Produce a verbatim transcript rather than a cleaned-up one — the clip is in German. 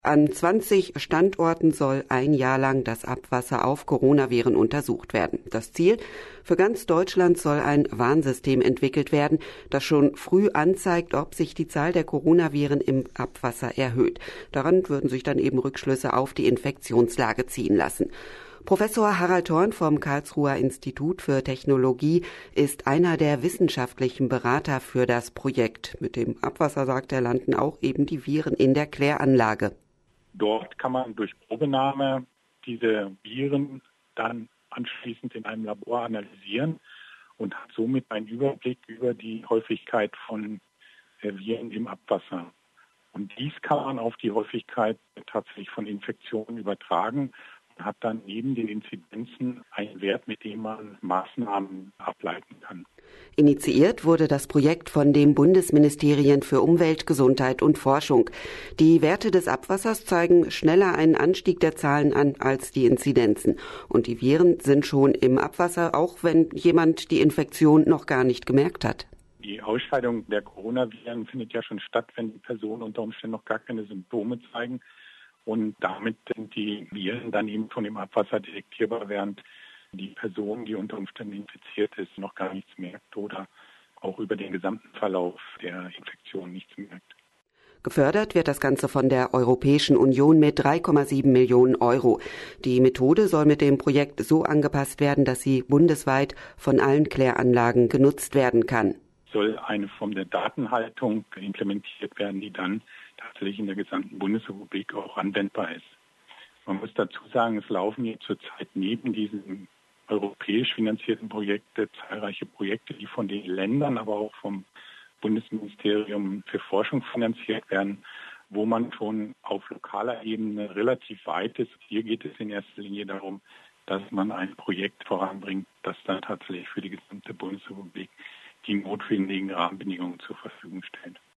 An zwanzig Standorten soll ein Jahr lang das Abwasser auf Coronaviren untersucht werden. Das Ziel: Für ganz Deutschland soll ein Warnsystem entwickelt werden, das schon früh anzeigt, ob sich die Zahl der Coronaviren im Abwasser erhöht. Daran würden sich dann eben Rückschlüsse auf die Infektionslage ziehen lassen. Professor Harald Horn vom Karlsruher Institut für Technologie ist einer der wissenschaftlichen Berater für das Projekt. Mit dem Abwasser, sagt er, landen auch eben die Viren in der Kläranlage. Dort kann man durch Probenahme diese Viren dann anschließend in einem Labor analysieren und hat somit einen Überblick über die Häufigkeit von Viren im Abwasser. Und dies kann man auf die Häufigkeit tatsächlich von Infektionen übertragen und hat dann neben den Inzidenzen einen Wert, mit dem man Maßnahmen ableiten kann. Initiiert wurde das Projekt von dem Bundesministerien für Umwelt, Gesundheit und Forschung. Die Werte des Abwassers zeigen schneller einen Anstieg der Zahlen an als die Inzidenzen. Und die Viren sind schon im Abwasser, auch wenn jemand die Infektion noch gar nicht gemerkt hat. Die Ausscheidung der Coronaviren findet ja schon statt, wenn die Personen unter Umständen noch gar keine Symptome zeigen. Und damit sind die Viren dann eben schon im Abwasser detektierbar, während die Person, die unter Umständen infiziert ist, noch gar nichts merkt oder auch über den gesamten Verlauf der Infektion nichts merkt. Gefördert wird das Ganze von der Europäischen Union mit drei Komma sieben Millionen Euro. Die Methode soll mit dem Projekt so angepasst werden, dass sie bundesweit von allen Kläranlagen genutzt werden kann. Soll eine Form der Datenhaltung implementiert werden, die dann tatsächlich in der gesamten Bundesrepublik auch anwendbar ist. Man muss dazu sagen, es laufen jetzt zurzeit neben diesen europäisch finanzierten Projekte zahlreiche Projekte, die von den Ländern, aber auch vom Bundesministerium für Forschung finanziert werden, wo man schon auf lokaler Ebene relativ weit ist. Hier geht es in erster Linie darum, dass man ein Projekt voranbringt, das dann tatsächlich für die gesamte Bundesrepublik die notwendigen Rahmenbedingungen zur Verfügung stellt.